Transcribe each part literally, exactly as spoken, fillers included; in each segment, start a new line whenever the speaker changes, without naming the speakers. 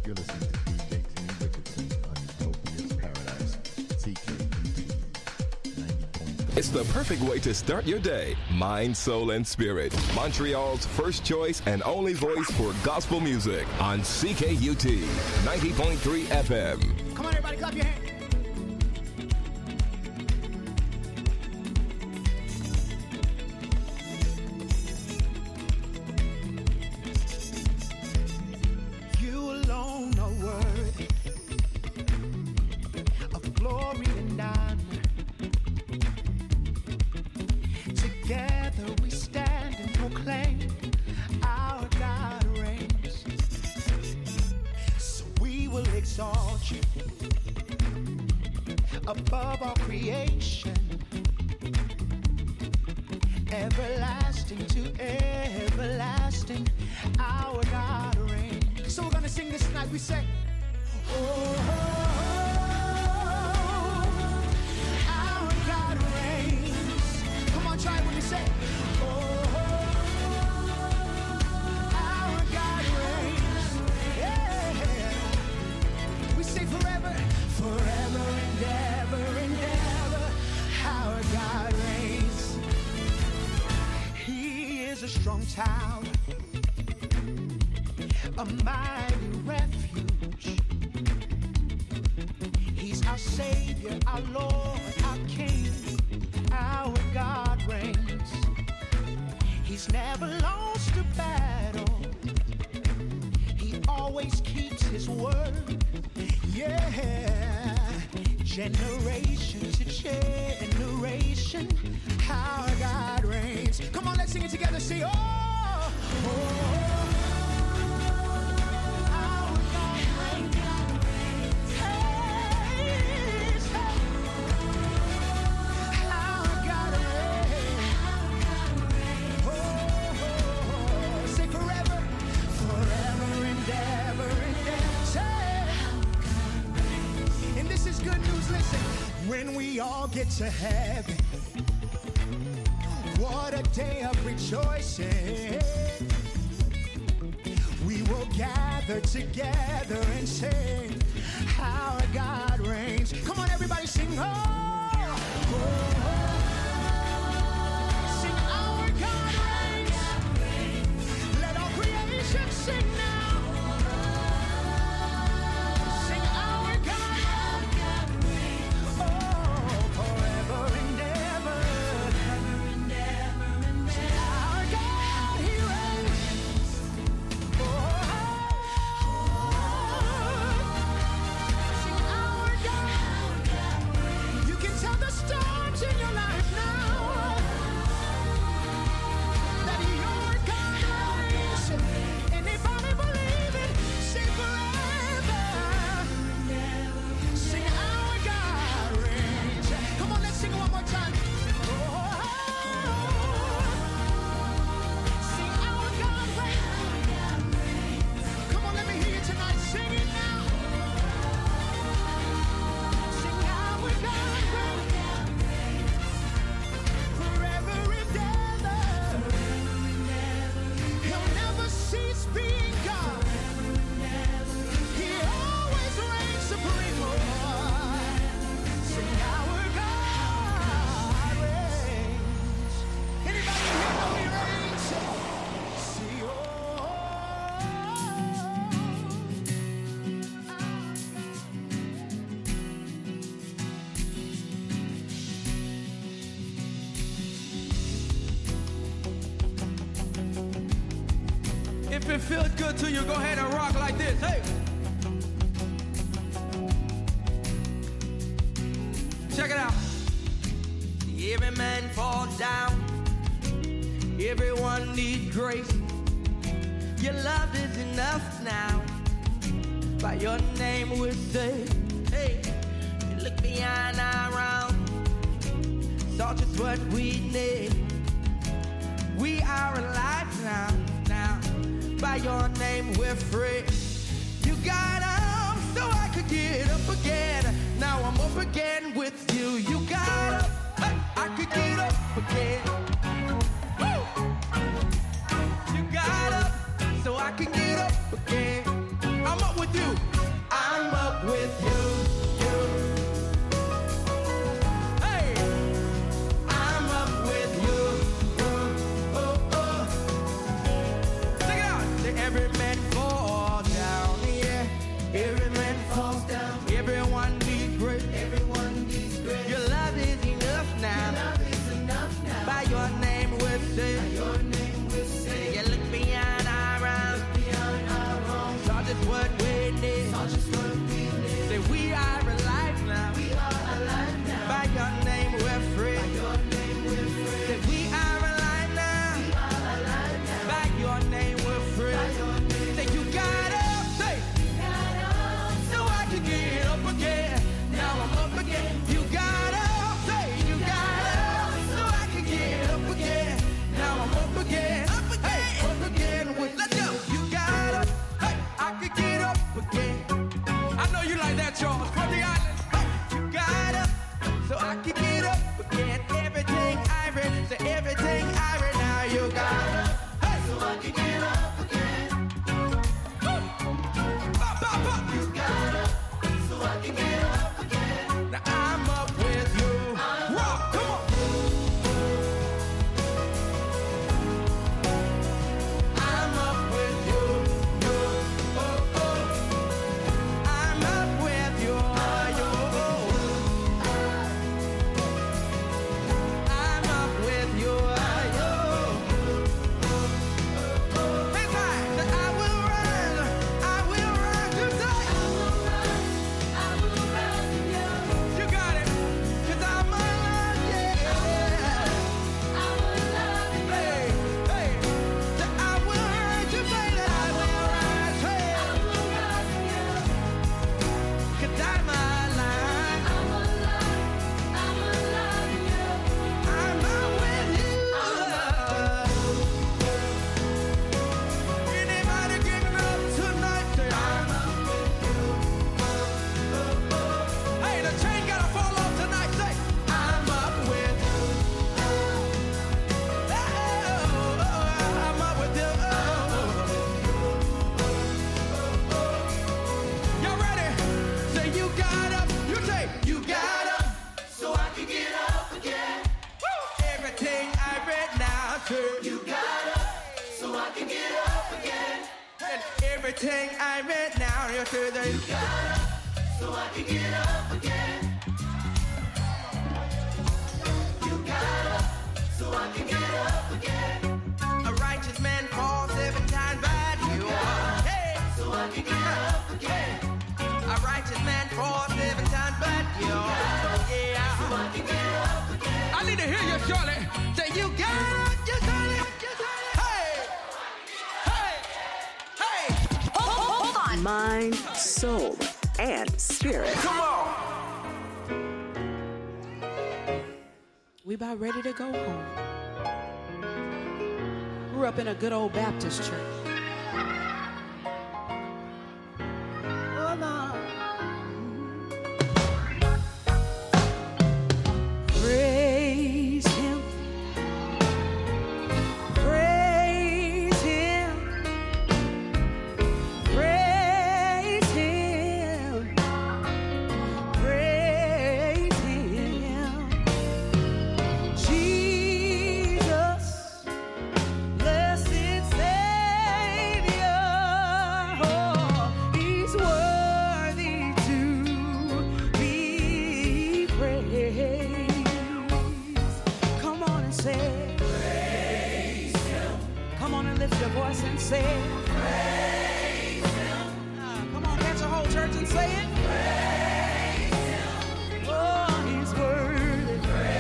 You're listening to D J Timmy Richardson on Utopia's Paradise, C K U T ninety point three.
It's the perfect way to start your day. Mind, soul, and spirit. Montreal's first choice and only voice for gospel music on C K U T ninety point three F M.
Come on, everybody, clap your hands.
Above all creation, everlasting to everlasting, our God reigns.
So we're gonna sing this tonight. We say, oh, our God reigns. Come on, try it when you say, oh, our God reigns. Yeah. We say forever, forever and ever and ever, our God reigns.
He is a strong tower, a mighty refuge. He's our Savior, our Lord, our King. Our God reigns. He's never lost a battle. He always keeps his word. Yeah. Generation to generation, our God reigns.
Come on, let's sing it together. Say, oh, oh.
When we all get to heaven, what a day of rejoicing. We will gather together and sing, our God reigns. Come on, everybody, sing, oh, oh, oh. Sing, our God reigns. Let all creation sing now.
If it feels good to you, go ahead and rock like this. Hey! Check it out. Every man falls down. Everyone needs grace. Your love is enough now. By your name we're saved. Hey, you look beyond our round. Saw just what we need. We are alive now. Now, by your name we're free. You got up so I could get up again. Now I'm up again with you. You got up, hey, I could get up again. Woo! You got up so I can get up again. I'm up with you. everything I read now. You say that you got up so I can get up again. You got up so I can get up again. A righteous man falls seven times, but you are. Hey, so I can get up again. A righteous man falls seven times, but you are. Yeah, so I can get up again. I need to hear you, Shirley. Say you got up, you got it, you got it. Hey, hey, hey.
Hold on. Mind, soul, and spirit.
Come on.
We about ready to go home. Grew up in a good old Baptist church. Hold on. Praise Him. Praise Him. Praise Him. Praise Him. Jesus, blessed Savior, oh, He's worthy to be praised. Come on and say, praise Him. Come on and lift your voice and say, praise Him. Ah, come on, catch a whole church and say it. Praise Him. Oh, He's worthy.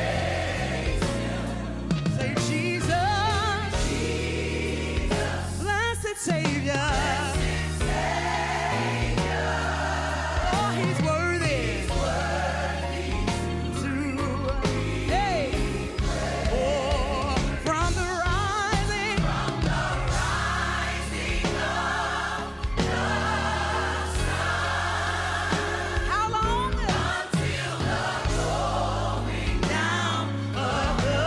Say Jesus, Jesus, blessed Savior, blessed Savior. Oh, He's worthy, He's worthy to be hey. Oh, from the rising, from the rising of the sun. How long? Until the going down of the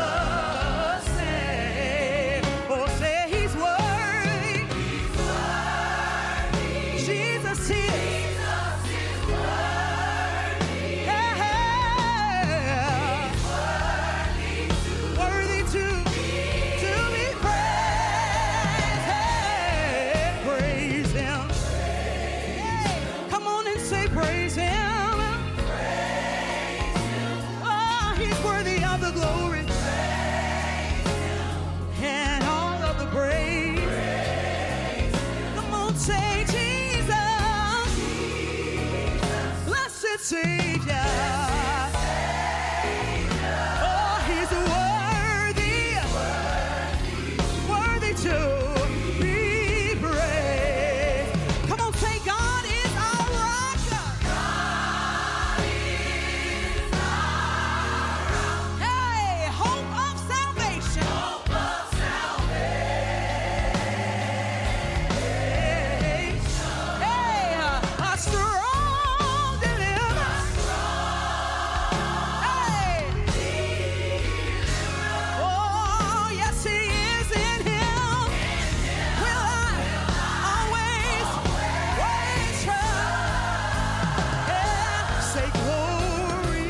same. Oh, say He's worthy. He's worthy. Jesus is. Jesus is worthy. Yeah. He's worthy to, to be praised. Hey, praise Him. Hey, come on and say praise Him. Oh, He's worthy of the glory and all of the praise. Come on, say Jesus, blessed Savior. Oh, He's worthy, worthy to be praised. Come on, say God is our rock. Hey, hope of salvation. Hope of salvation. Hey, a strong deliverer. Hey. Oh, yes, He is in Him. Will I always, always trust? Yeah, say glory.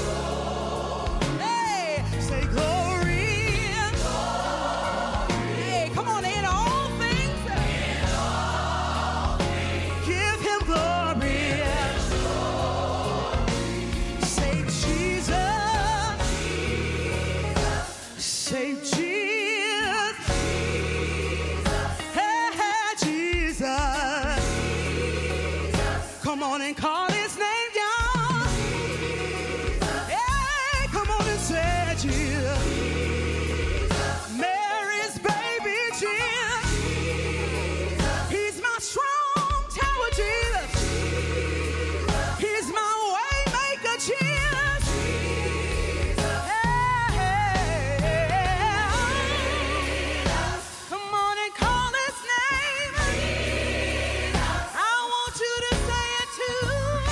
Hey, say glory. Hey, come on, in all things. Give Him glory. Say Jesus. Say Jesus. Hey, hey, Jesus. Come on and call His name, y'all. Hey, come on and say Jesus. Mary's baby Jesus. He's my strong tower Jesus. He's my way maker Jesus. Hey, come on and call His name. I want you to say it too.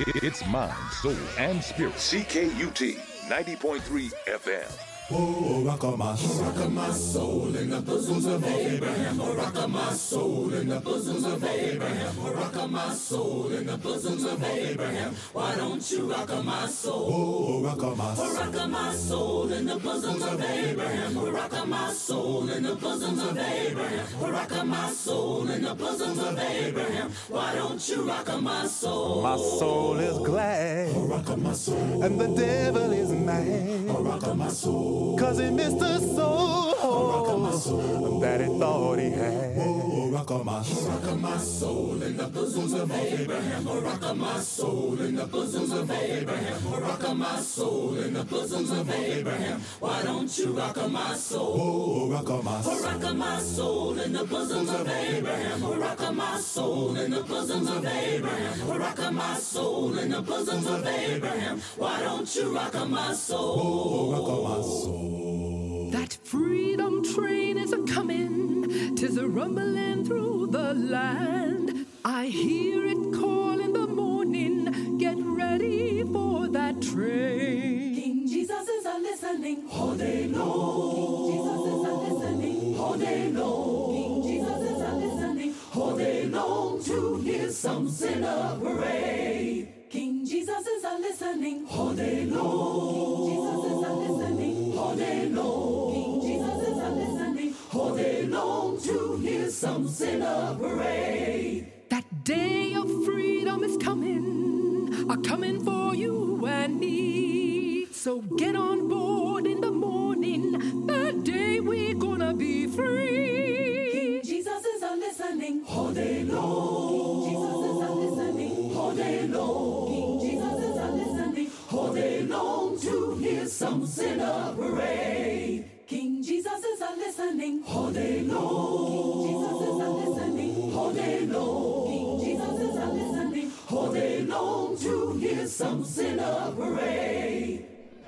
It's Mind, Soul, and Spirit. C K U T ninety point three F M.
Oh, rock of my, rock of my soul in the bosoms of Abraham. Oh, rock of my soul in the bosoms of Abraham. Oh, rock of my soul in the bosoms of Abraham. Why don't you rock of my soul? Oh, rock of my, oh, rock of my soul in the bosoms of Abraham. Oh, rock of my soul in the bosoms of Abraham. Oh, rock of my soul in the bosoms of Abraham. Why don't you rock of my soul?
My soul is glad.
Oh, rock of my soul.
And the devil is mad.
Oh, rock of my soul.
Cause he missed the soul, oh, soul that he thought he had.
Oh, rock of my, rock of my soul in the bosoms of Abraham. Oh, rock of my soul in the bosoms of Abraham. Oh, rock of my soul in the bosoms of Abraham. Why don't you rock of my soul? Oh, rock of my, oh, rock of my soul in the bosoms of Abraham. Oh, rock of my soul in the bosoms of Abraham. Oh, rock of my soul in the bosoms of Abraham. Why don't you rock of my soul? Oh, rock of my soul.
That freedom train is a-comin', 'tis a rumbling through the land. I hear it call in the morning, get ready for that train.
King Jesus is a-listening all day long. King Jesus is a-listening all day long. King Jesus is a-listening all day long to hear some sinner pray. King Jesus is a-listening all day long. King Jesus is a-listening all day long. King Jesus is a-listening all day long to hear some sinner pray.
That day of freedom is coming, a coming for you and me. So get on board in the morning, that day we're gonna be free.
King Jesus is a-listening all day long. King Jesus is a-listening all day long. King Jesus is a-listening all day long to hear some sinner pray. King Jesus is a-listening all day long. King Jesus is a-listening all day long. King Jesus is a-listening all day long to hear some sinner pray.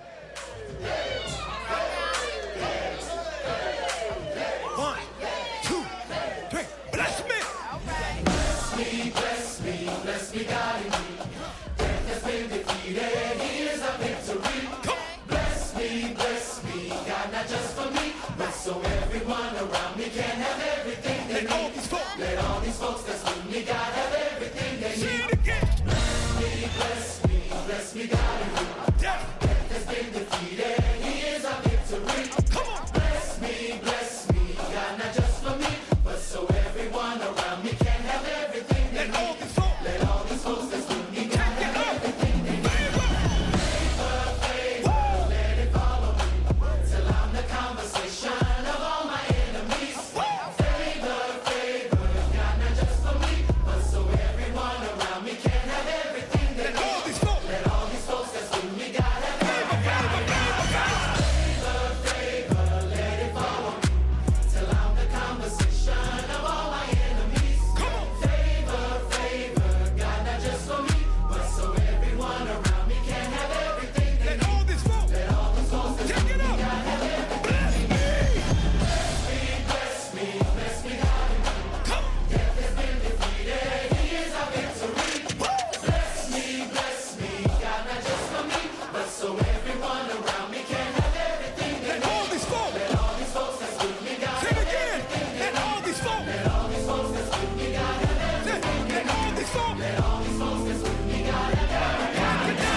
One, two, three. Bless me.
Bless me, bless me, bless me, God in me. Death has been defeated, here's a victory. Bless me, bless me, God, not just for me, but so everyone around me can have everything they need. Let all these folks that's with me, God, have everything they need. Bless me, bless me, bless me, God in me. Death has been defeated, here's a victory. Bless me, bless me, God, not just for me, but so everyone around me can have everything they need. Let all these folks that's with me, God, have everything they need. Favor, favor, let it follow me till I'm the conversation of all my enemies. Favor, favor, God, not just for me, but so everyone around me can have everything they need. Let all these folks that's with me, God, have everything they need. Favor, favor, let it follow me till I'm the conversation of all my enemies. Favor, favor, God, not just for me, but so everyone around me can have everything they need. Let all these folks that's with me, God, have everything they need. Bless me, bless me, God in me. Death has been defeated, He is our victory. Bless me, bless me, God, not just for me, but so everyone around me can have everything they need. Let all these folks, let all these folks that's with me, God, have everything they need. Let all these folks, let all these folks that's with me, God, have everything they need. Let all these folks, let all these folks that's with me, God, have everything they need.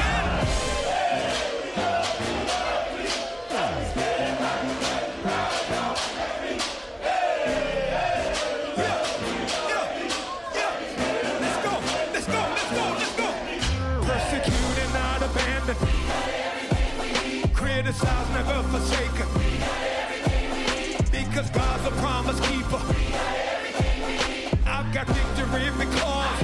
Let's go, let's go, let's go, let's go. Persecuted, not abandoned. Criticized, never forsaken. Because God's a promise keeper. I've got victory because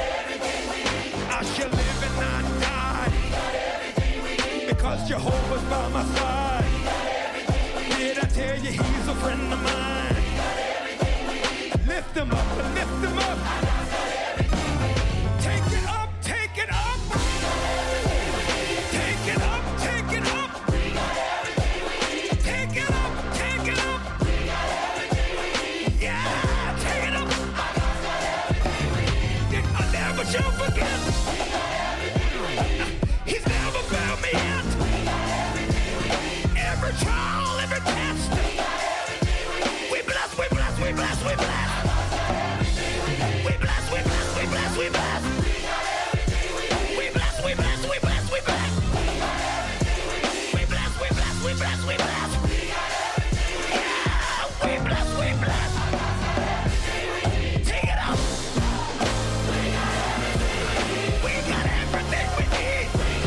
I shall live and not die. Because Jehovah's by my side. Did I tell you He's a friend of mine? Lift him up, lift him up. Take it up, take it up. Take it up, take it up. Take it up, take it up. Yeah, take it up. I never shall forget. we bless, we bless. Take it out. We got everything we need.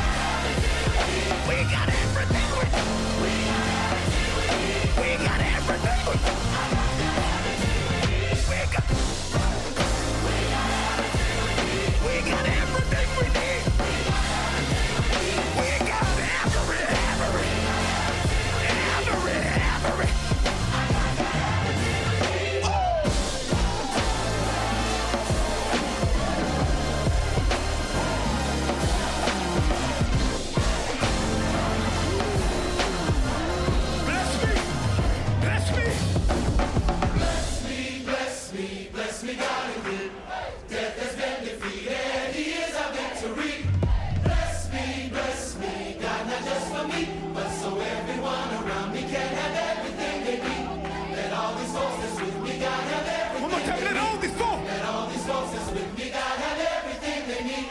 We got everything we need. We got everything we need. We got We got everything we need. We got every, every, every, every. Bless me, bless me.
Bless me, bless me, bless me, God and good. Death has been defeated, He is our victory. Bless me, bless me, God, not just for me, but so everyone around me can have everything they need. Let all these forces with me, God, have everything.
One more time, let all these folks.
Let all these forces with me, God, have everything they need.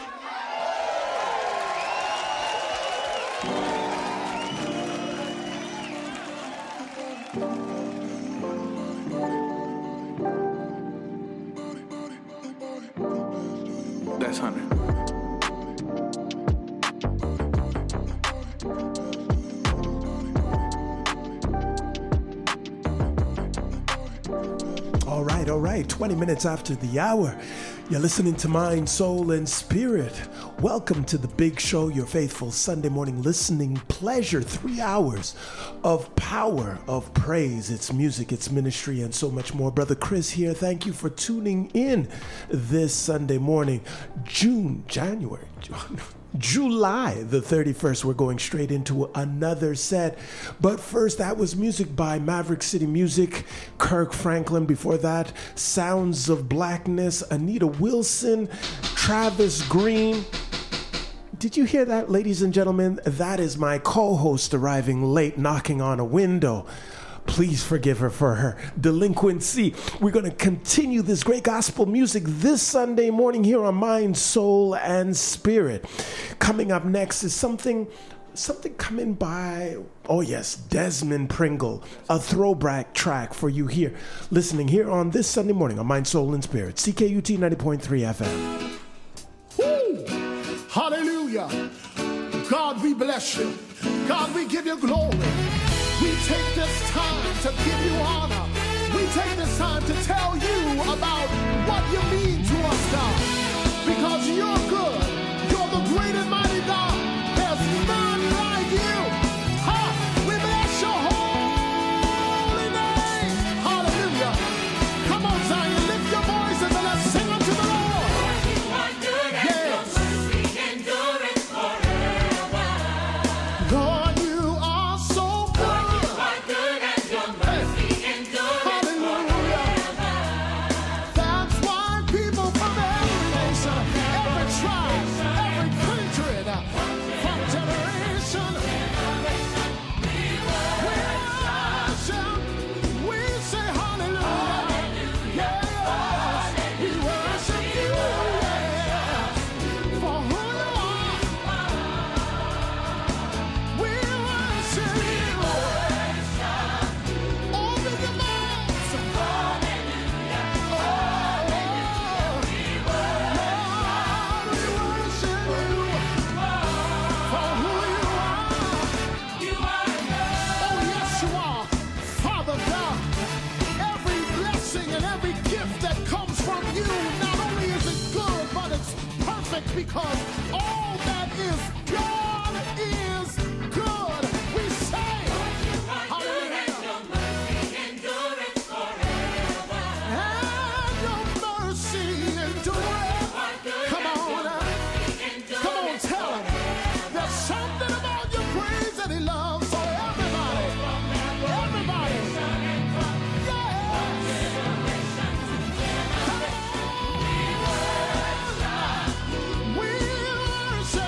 That's hundred.
All right, all right. twenty minutes after the hour. You're listening to Mind, Soul, and Spirit. Welcome to the big show, your faithful Sunday morning listening pleasure. Three hours of power, of praise. It's music, it's ministry, and so much more. Brother Chris here. Thank you for tuning in this Sunday morning. June, January, July the thirty-first. We're going straight into another set. But first, that was music by Maverick City Music, Kirk Franklin. Before that, Sounds of Blackness, Anita Wilson, Travis Green. Did you hear that, ladies and gentlemen? That is my co-host arriving late, knocking on a window. Please forgive her for her delinquency. We're going to continue this great gospel music this Sunday morning here on Mind, Soul, and Spirit. Coming up next is something something coming by, oh yes, Desmond Pringle, a throwback track for you here, listening here on this Sunday morning on Mind, Soul, and Spirit, C K U T ninety point three F M.
Woo! Hallelujah. God, we bless you. God, we give you glory. We take this time to give you honor. We take this time to tell you about what you mean to us, God. Because you're good. You're the great and mighty God. There's none like you. Ha! We bless your holy name. Hallelujah. Come on, Zion, lift your voices and let's sing unto the Lord.
You are good and your mercy endureth forever.
Lord, you are so good.
You are good and your mercy endureth forever.
That's why people from every nation, every tribe, every kindred, from generation, we worship, we say hallelujah. Yes, we worship you, yes, for who you are. We worship you. Open your mouths. Because all that is God is good. We say, hallelujah. And your mercy endureth. Come on, come on, tell him. There's something about your praise that he loves. So everybody, everybody, yes. We worship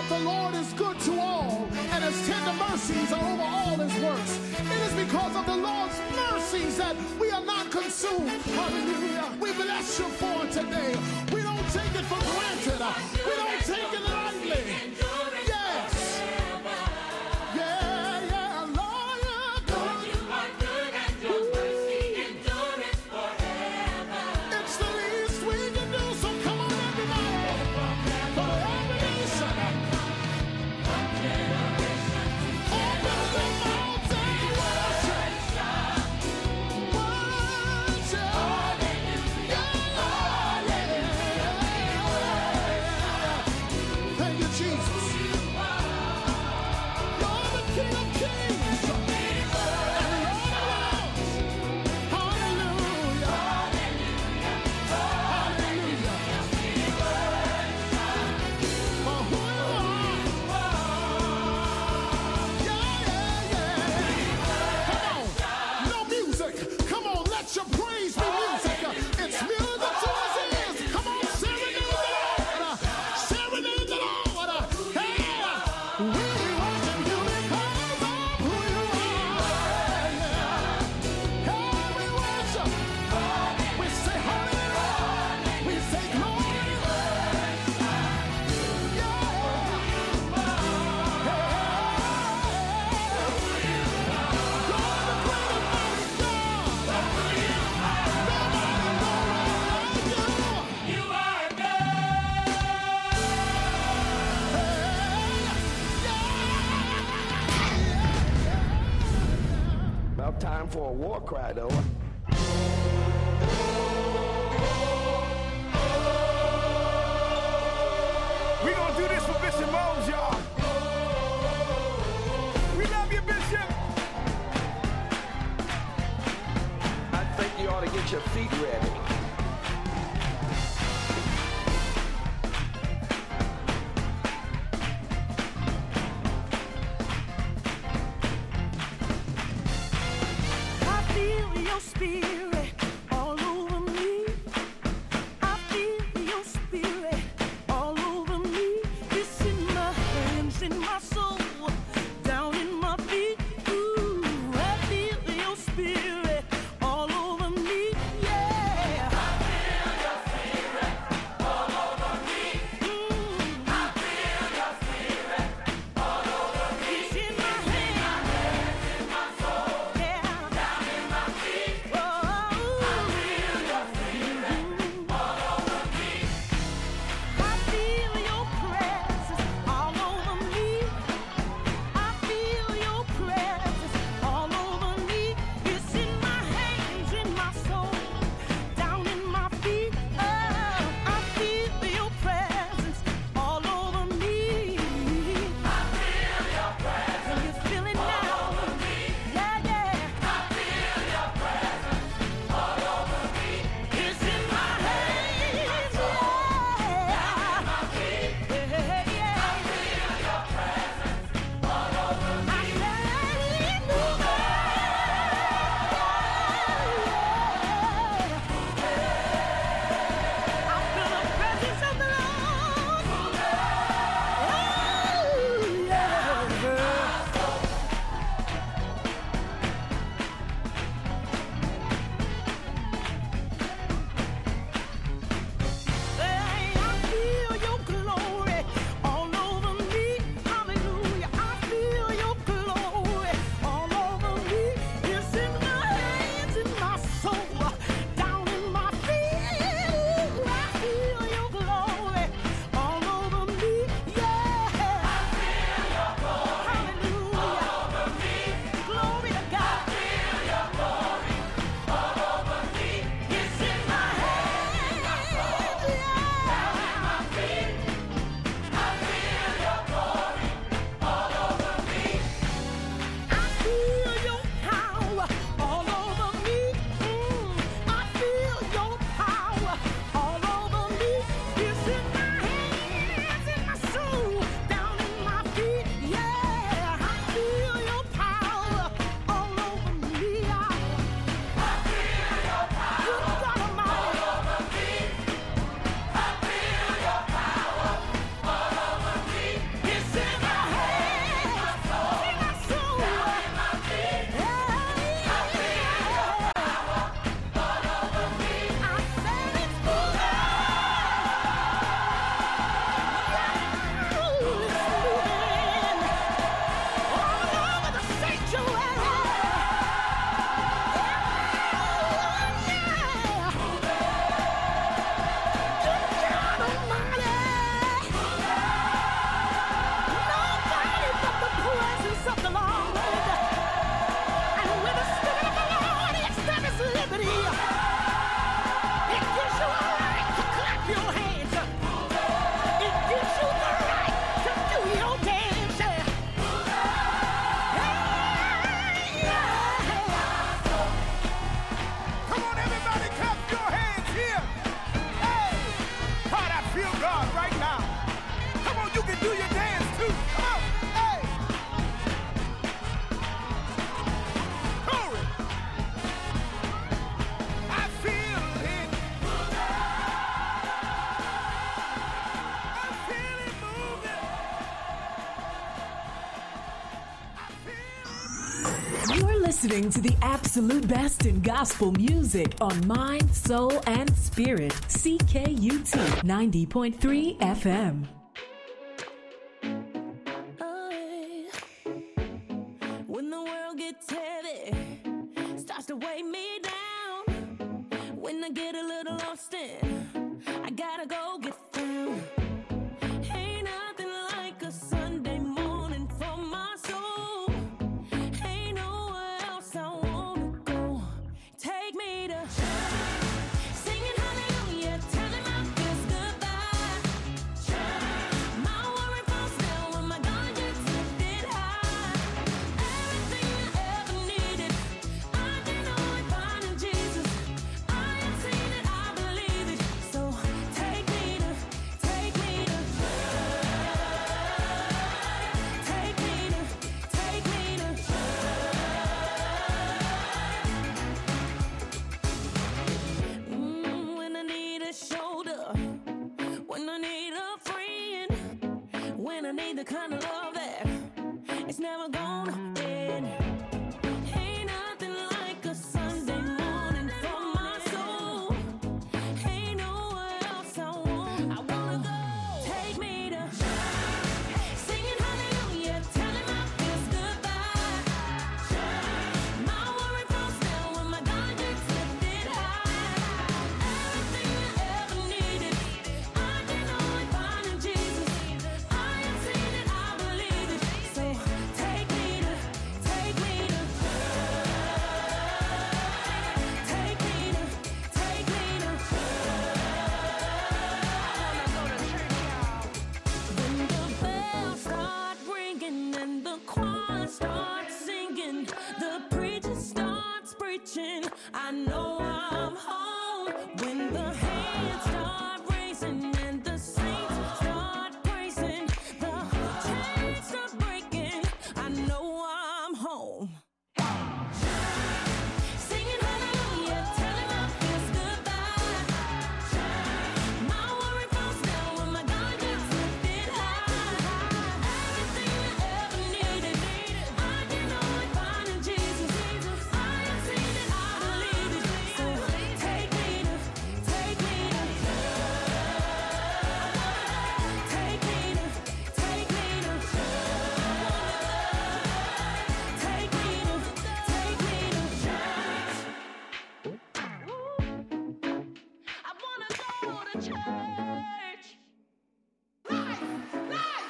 that the Lord is good to all, and his tender mercies are over all his works. It is because of the Lord's mercies that we are not consumed. Hallelujah. We bless you for it today. We don't take it for granted. We don't take it lightly. Yes. Yeah, yeah, Lord, you're good. You are good and your mercy endureth forever. It's the least we can do, so come on everybody. For every nation. Open the mouth and worship. Worship. Thank you, Jesus. You're the King of Kings and Lord of Lords. Hallelujah. Hallelujah. For who you are. Yeah, yeah, yeah. Come on. No music. Come on, let your praise be music. It's music to his ears. Come on, serenade the Lord. Serenade the Lord. Hey, we worship you because of who you are. Hey, we worship. We say hallelujah. We say glory.
About time for a war cry, though.
We gonna do this for Bishop Mose, y'all. We love you, Bishop.
I think you ought to get your feet ready.
I feel your spirit all over me. I feel your spirit all over me. It's in my hands, in my soul, down in my feet. Ooh, I feel your spirit all over me. Yeah.
listening to the absolute best in gospel music on Mind, Soul, and Spirit. C K U T ninety point three F M.
When the world gets heavy, starts to weigh me down. When I get a little lost in, I gotta go get found. Ain't nothing like a Sunday morning for my soul. Ain't nowhere else I wanna go. Take me to singing hallelujah, telling my fears goodbye. My worry falls down when my God gets lifted high. Everything I ever needed, I can only find in Jesus. I have seen it, I believe it. So take me to, take me to, take me to, take me to. Mm, when I need a shoulder, when I need a friend, when I need the kind of love that it's never gonna end. Ain't nothing like a Sunday morning for my soul. Ain't nowhere else I want. I wanna go. Take me to singing hallelujah, telling my fears goodbye. My worry falls down when my God gets lifted high. Everything I ever needed, I can only find in Jesus. I have seen it, I believe it. So take me to, take me to, take me to, take me to. When the bells start ringing and the choir starts singing, the preacher starts preaching, I know I'm home. When the hands start raising and the saints start praising, the chains start breaking, I know I'm home. Singing hallelujah, telling my fears goodbye. My worry falls down when my God gets lifted high. Everything I ever needed, I can only find in Jesus. I have seen it, I believe it. So take me to, take me to, take me to, take me to, take me to, take me to. I wanna go to church. Life, life.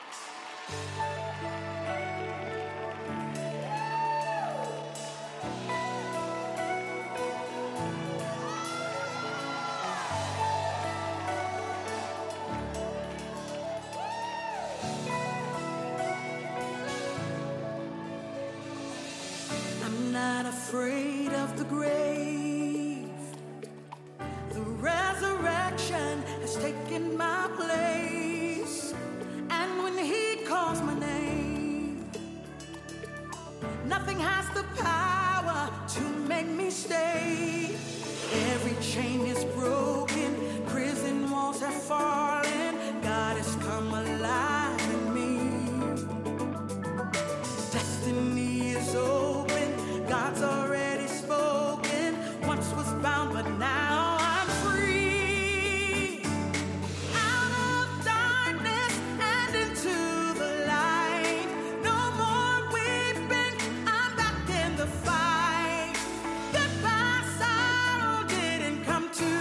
I'm not afraid of the grave. The resurrection has taken my place. And when he calls my name, nothing has the power to make me stay. Every chain is broken, prison walls have fallen. God has come alive in me. Destiny is open, God's already spoken. Once was bound, but now I'm free. Out of darkness and into the light. No more weeping, I'm back in the fight. Goodbye, sorrow didn't come to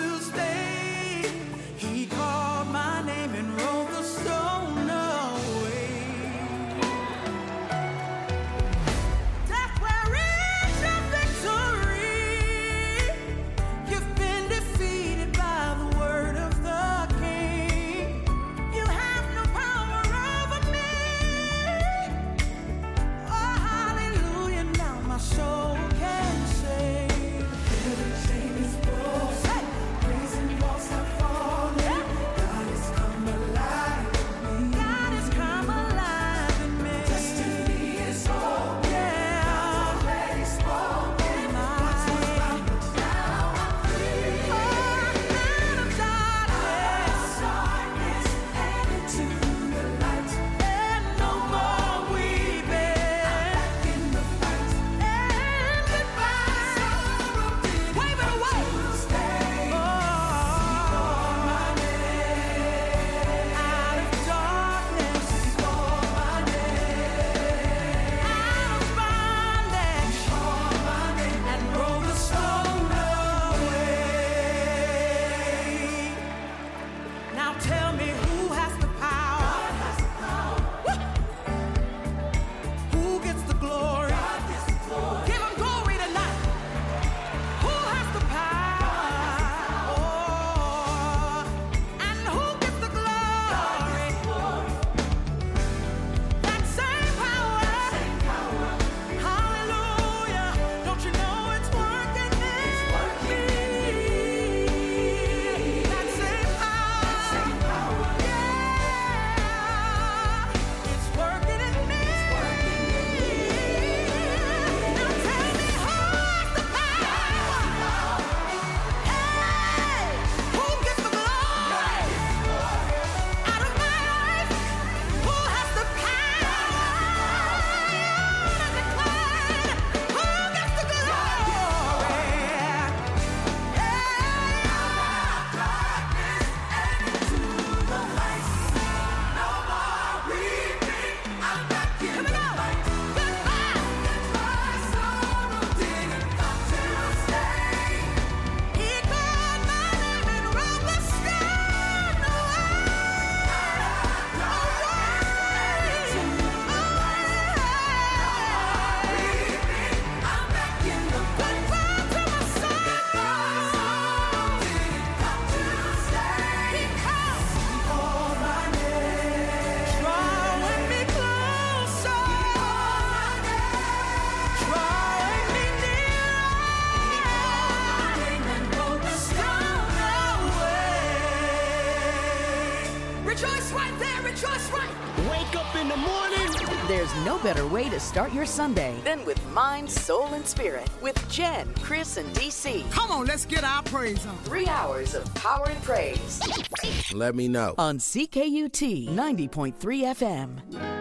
the morning.
There's no better way to start your Sunday than with Mind, Soul, and Spirit with Jen, Chris, and D C.
Come on, let's get our praise on.
Three hours of power and praise.
Let me know.
On C K U T ninety point three F M.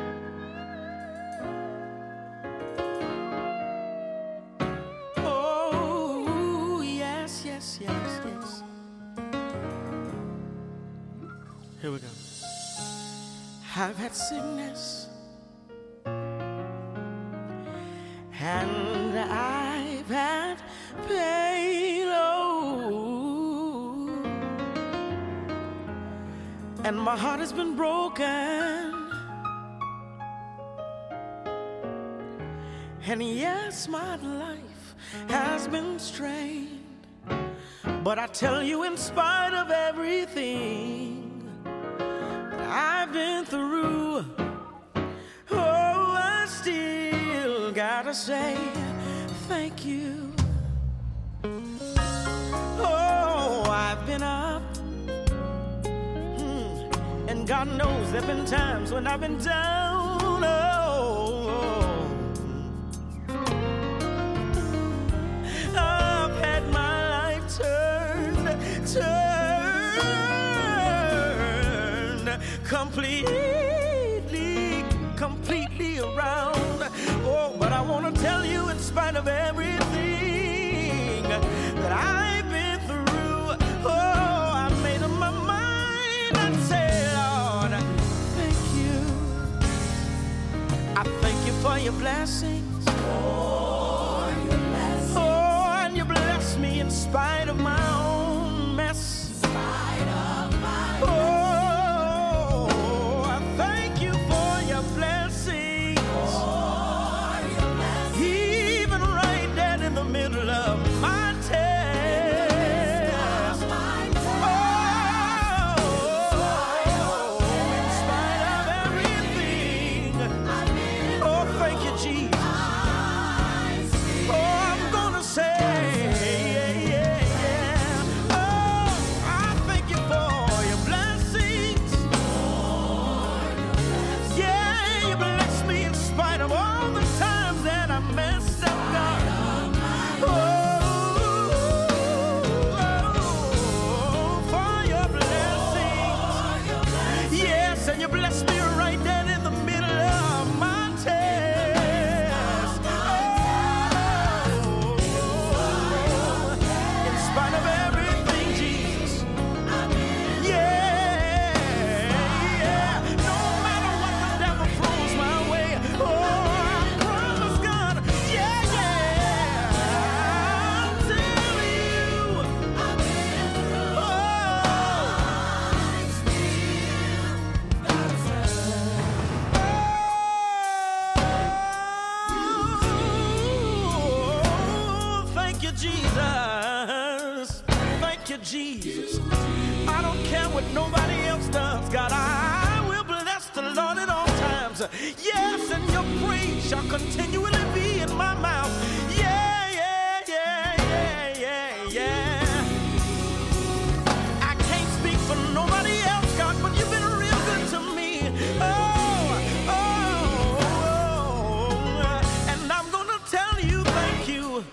Oh, yes, yes, yes, yes. Here we go. I've had sickness, and I've had pain, oh, and my heart has been broken, and yes, my life has been strained, but I tell you, in spite of everything I've been through, oh, I still gotta say thank you. Oh, I've been up, hmm, and God knows there've been times when I've been down, oh, I've had my life turned, turned completely, completely around. Oh, but I want to tell you, in spite of everything that I've been through, oh, I made up my mind and say, Lord, thank you. I thank you for your blessings. Oh, your blessings. Oh, and you bless me in spite of my own mess. In spite of my oh, middle of my test. Oh, in spite of everything. Oh, thank you, Jesus. Oh, I'm gonna say, yeah, yeah, yeah. Oh, I thank you for your blessings. Yeah, you bless me in spite of all the times that I messed up, God. And you bless me right there in the middle of my test. Oh, in spite of everything, Jesus. Yeah, yeah. No matter what the devil throws my way. Oh, I promise God. Yeah, yeah. I'll tell you. Oh. Jesus, thank you, Jesus. I don't care what nobody else does, God. I will bless the Lord at all times. Yes, and your praise shall continually be in my mouth. Yeah, yeah, yeah, yeah, yeah, yeah. I can't speak for nobody else, God, but you've been real good to me. Oh, oh, oh, and I'm gonna tell you thank you.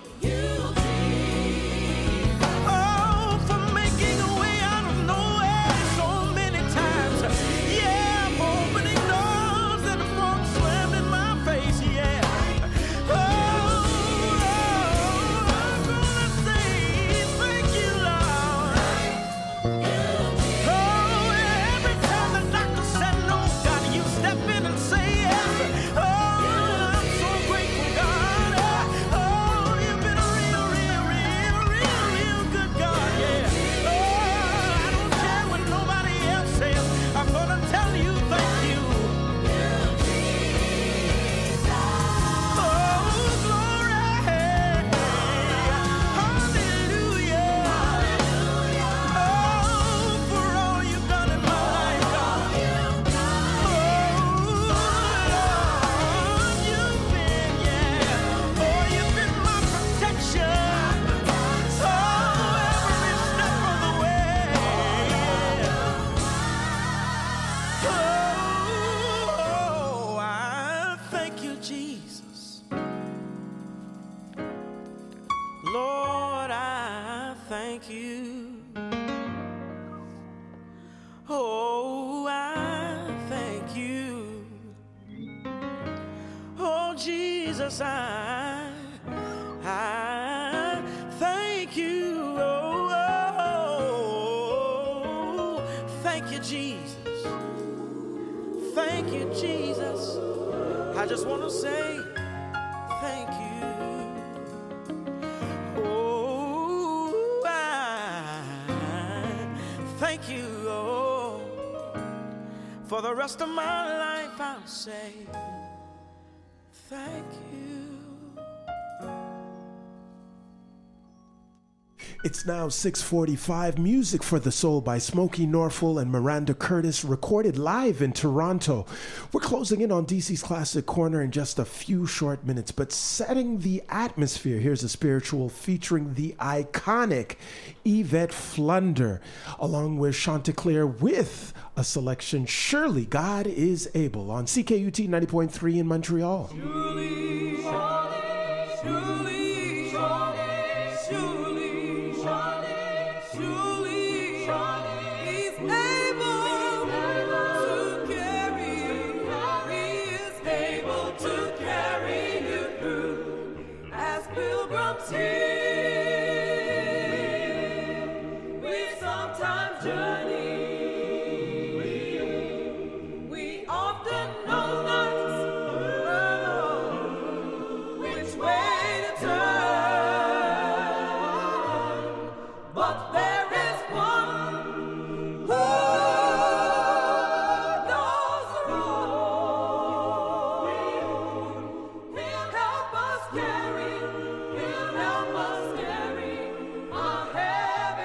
Oh, you. Oh, I thank you. Oh, Jesus, I, I thank you. Oh, oh, thank you, Jesus. Thank you, Jesus. I just want to say thank you. Oh, I thank you. Oh, for the rest of my life I'll say thank you.
It's now six forty-five. Music for the Soul by Smokey Norfolk and Miranda Curtis, recorded live in Toronto. We're closing in on D C's Classic Corner in just a few short minutes, but setting the atmosphere, here's a spiritual featuring the iconic Yvette Flunder, along with Chanticleer, with a selection, Surely God is Able, on C K U T ninety point three in Montreal.
Surely, surely, surely, surely, surely. Surely, He's able to carry you. He is able to carry you through as pilgrims here. We sometimes journey. We often know not which way to turn, but there is one who knows the road. He'll help us carry, he'll help us carry our heavy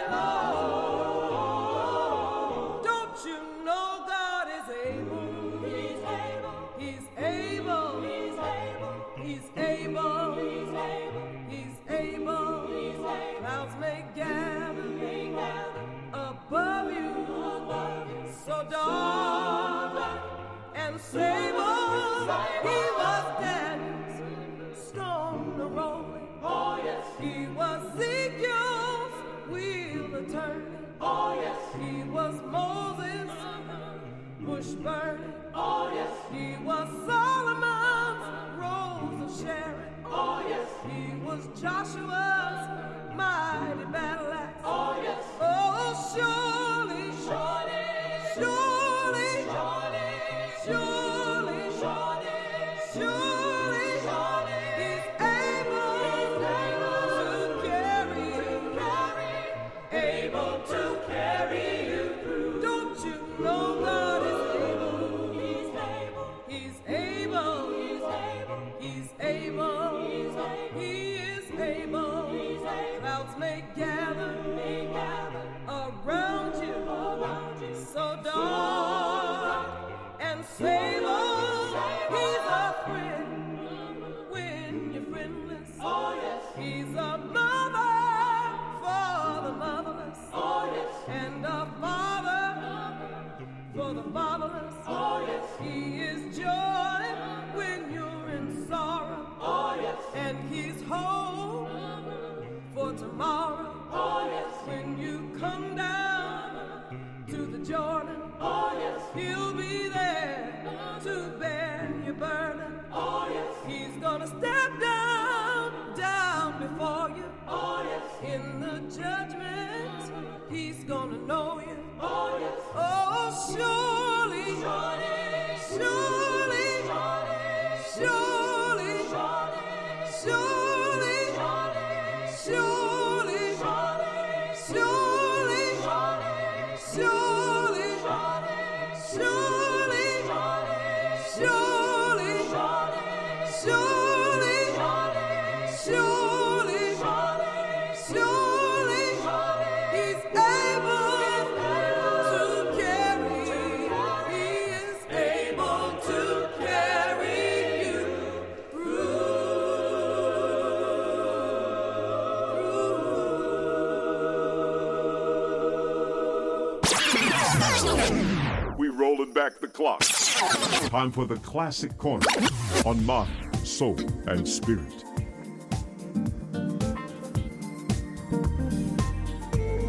load. Don't you know God is able? He's able. He's able. He's able. He's able. He's able. He's able. He's able. Clouds may gather above you, so dark and sable. He was dead, storm the rolling. Oh yes, he was Ezekiel's wheel a turning. Oh yes, he was Moses, bush burning. Oh yes, he was Solomon's rose of Sharon. Oh yes, he was Joshua's mighty battle axe. Oh yes, oh surely, surely, surely, surely, surely, surely, surely, He's able to carry you, able to carry you through. Don't you know God is able? He's able. He's able. He's able. He's able. He is able. Clouds may gather around you, so dark and sable. He's a friend when you're friendless. Oh yes, He's a mother for the motherless. Oh yes, and a father for the fatherless. Oh yes, He is joy when you're in sorrow. Oh yes, and He's hope for tomorrow. Oh yes, when you come down to the Jordan. Oh yes, He'll be there to bear your burden. Oh yes, He's gonna step down, down before you. Oh yes, in the judgment, He's gonna know you. Oh yes, oh surely, surely, surely, surely, surely, surely, surely, surely, surely, surely, surely, surely, He's able to carry. He is able to carry you
We rolling back the clock. Time for the Classic Corner on Mind, Soul, and Spirit.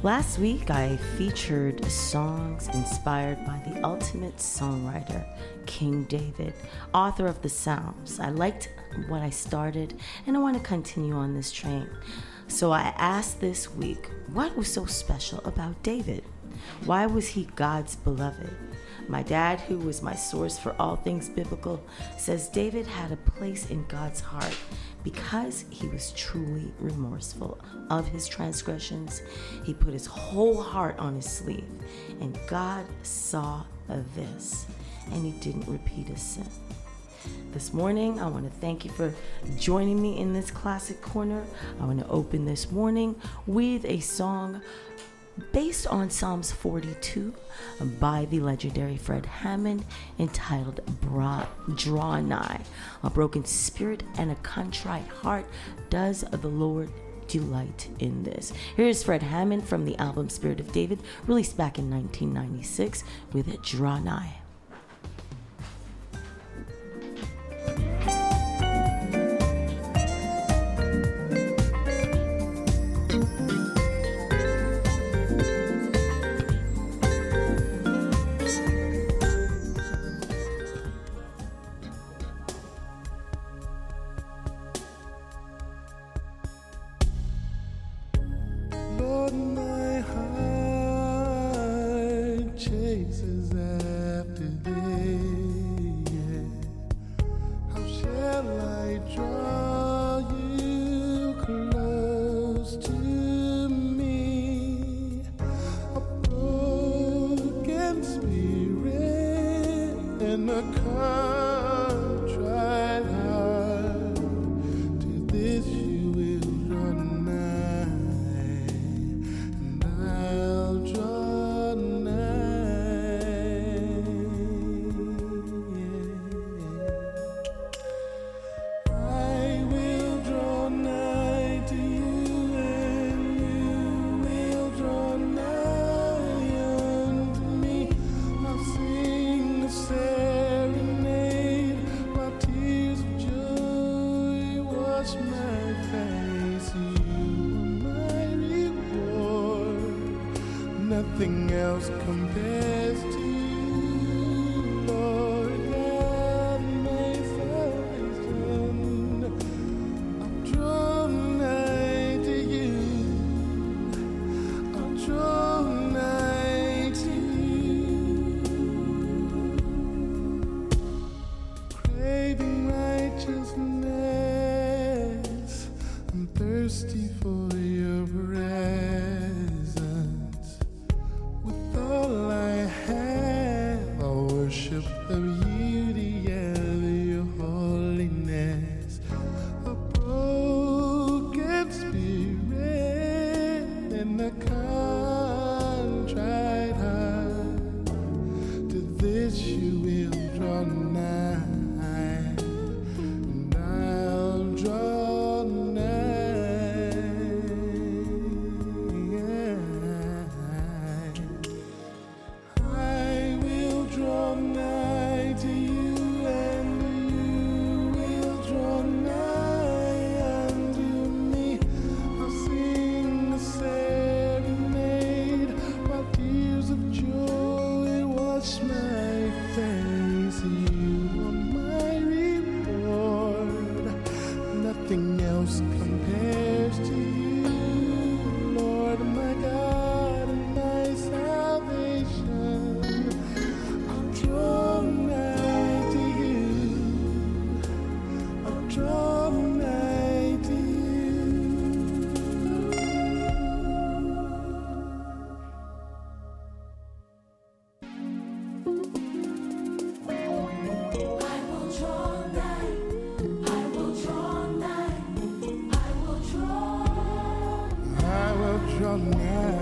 Last week, I featured songs inspired by the ultimate songwriter, King David, author of the Psalms. I liked what I started, and I want to continue on this train. So I asked this week, what was so special about David? Why was he God's beloved? My dad, who was my source for all things biblical, says David had a place in God's heart because he was truly remorseful of his transgressions. He put his whole heart on his sleeve, and God saw this, and he didn't repeat his sin. This morning, I want to thank you for joining me in this classic corner. I want to open this morning with a song based on Psalms forty-two by the legendary Fred Hammond, entitled Bra- Draw Nigh. A broken spirit and a contrite heart does the Lord delight in this. Here's Fred Hammond from the album Spirit of David, released back in nineteen ninety-six, with Draw Nigh.
Lord, my heart chases after thee. Yeah. How shall I draw you close to me? A broken spirit and a contrite heart, to this you will draw nigh. I'll draw nigh. I will draw nigh to you, and you will draw nigh unto me. I'll sing a serenade while tears of joy wash my face. You are my reward. Nothing else compares to you, Lord God, my salvation. I'll draw nigh to you. I'll draw nigh to you. Craving righteousness, I'm thirsty for your presence. With all I have, I worship the beauty of your holiness. A broken spirit and a contrite heart, to this you will draw nigh, and I'll draw nigh. I will draw nigh to you, and you will draw nigh unto me. I'll sing a serenade while tears of joy wash my face. You are my reward. Nothing else compares to you, Lord, my God and my salvation. I'll draw nigh to you. I'll draw nigh to you.
I will draw nigh. I will draw nigh. I will draw.
I will draw nigh.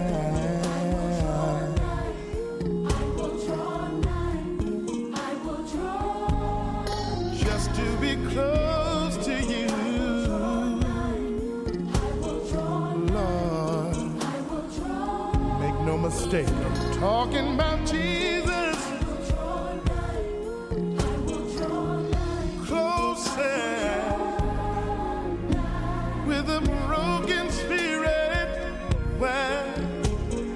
I will draw nigh. I will draw.
Just to be close to you, Lord. Make no mistake, I'm talking about Jesus. Closer, with a broken spirit, where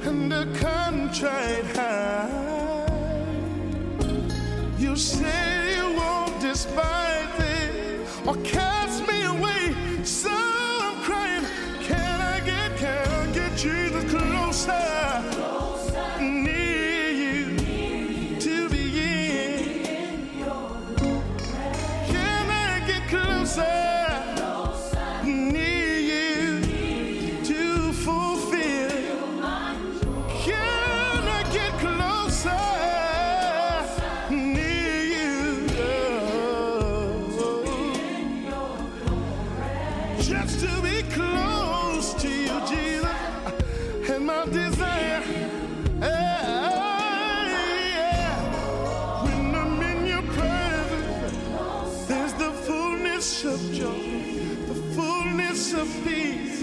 or cast me away. So I'm crying, can I get, can I get Jesus closer? Near you, to be in. Can I get closer? Near you, to fulfill. Can I get closer? Near you, just to be close to you, Jesus, and my desire. Yeah. When I'm in your presence, there's the fullness of joy, the fullness of peace.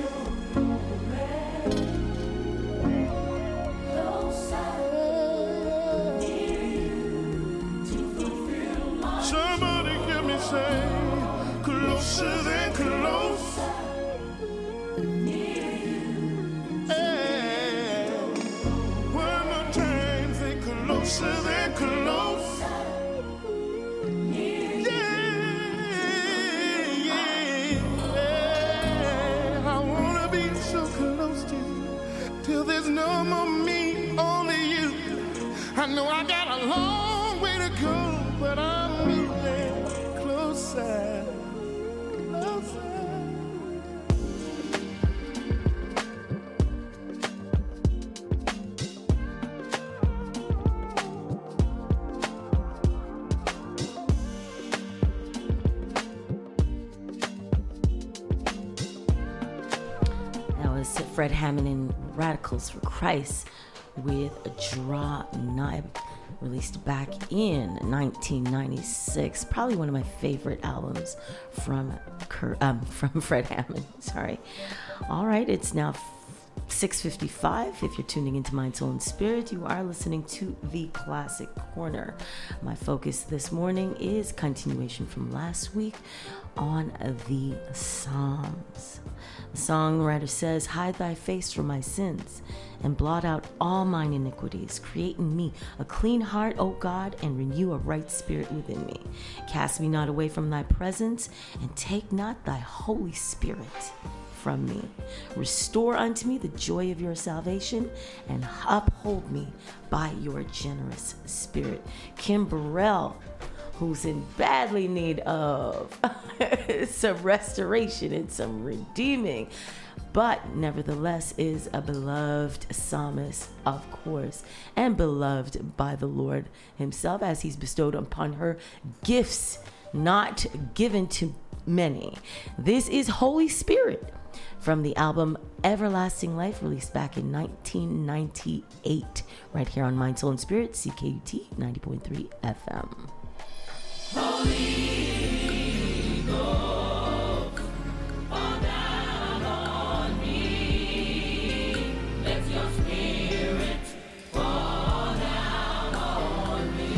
Somebody give me say, closer than close. Hey, one more time, say closer than close. Yeah, yeah, yeah. I wanna be so close to you till there's no more me, only you. I know I got a long way to go, but I'm moving closer, closer.
That was Fred Hammond and Radicals for Christ with Draw Nigh, released back in nineteen ninety-six. Probably one of my favorite albums from Kurt, um, from Fred Hammond. Sorry. All right, it's now six fifty-five. If you're tuning into Mind, Soul, and Spirit, you are listening to The Classic Corner. My focus this morning is continuation from last week on the Psalms. The songwriter says, hide thy face from my sins and blot out all mine iniquities. Create in me a clean heart, O God, and renew a right spirit within me. Cast me not away from thy presence, and take not thy Holy Spirit from me. Restore unto me the joy of your salvation, and uphold me by your generous spirit. Kim Burrell, who's in badly need of some restoration and some redeeming, but nevertheless is a beloved psalmist, of course, and beloved by the Lord himself, as he's bestowed upon her gifts not given to many. This is Holy Spirit from the album Everlasting Life, released back in nineteen ninety-eight, right here on Mind, Soul, and Spirit, C K U T ninety point three F M.
Holy Ghost, fall down on me. Let your spirit fall down on me.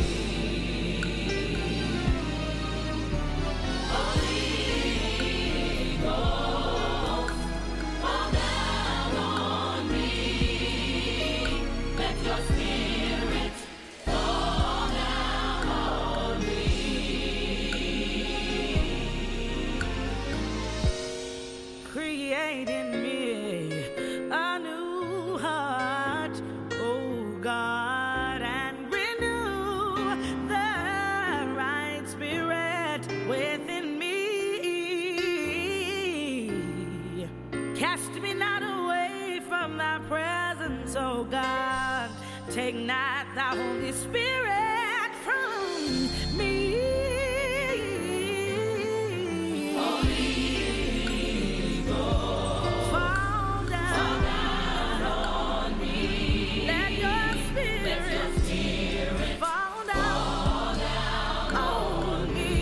Holy Ghost, fall down on me. Let your spirit fall down on me.
Create in me a new heart, oh God, and renew the right spirit within me. Cast me not away from thy presence, oh God. Take not thy Holy Spirit from me. Holy Ghost, fall down, fall down on me. Let your spirit, let your spirit fall down, fall down on me.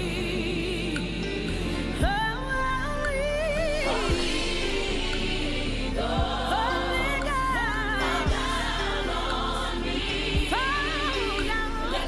Holy, Holy Ghost, Holy God, fall down on me. Fall down.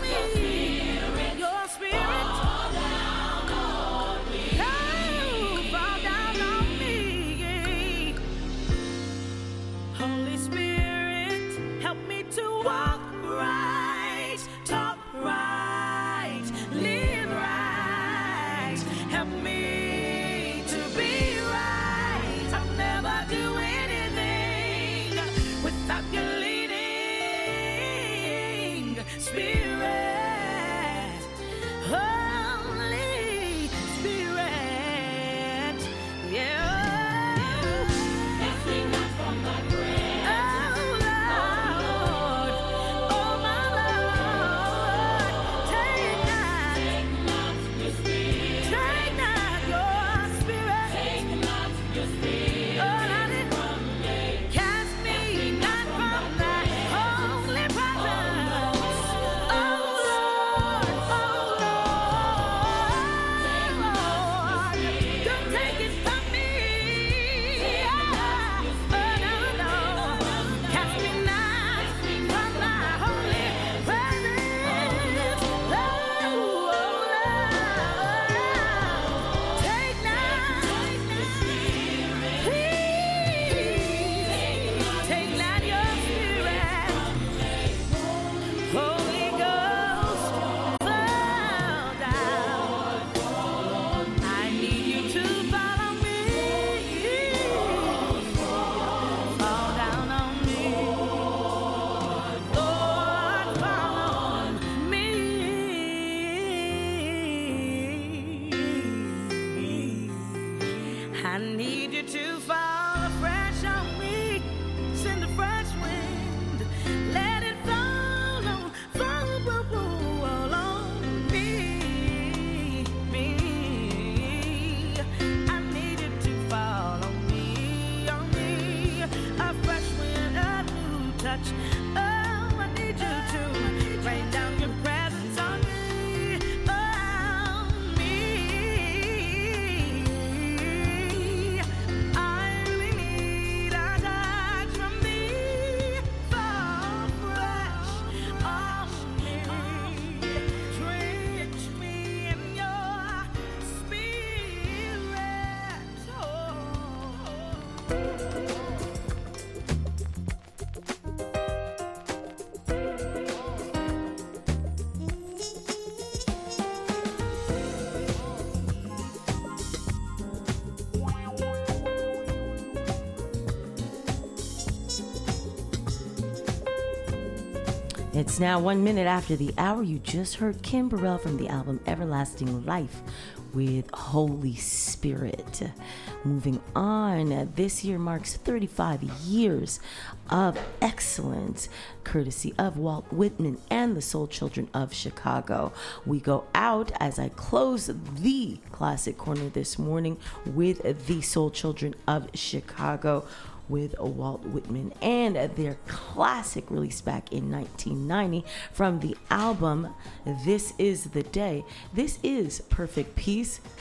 It's now one minute after the hour. You just heard Kim Burrell from the album Everlasting Life with Holy Spirit. Moving on, this year marks thirty-five years of excellence, courtesy of Walt Whitman and the Soul Children of Chicago. We go out as I close the Classic Corner this morning with the Soul Children of Chicago, with Walt Whitman and their classic release back in nineteen ninety from the album This Is the Day. This is Perfect Peace.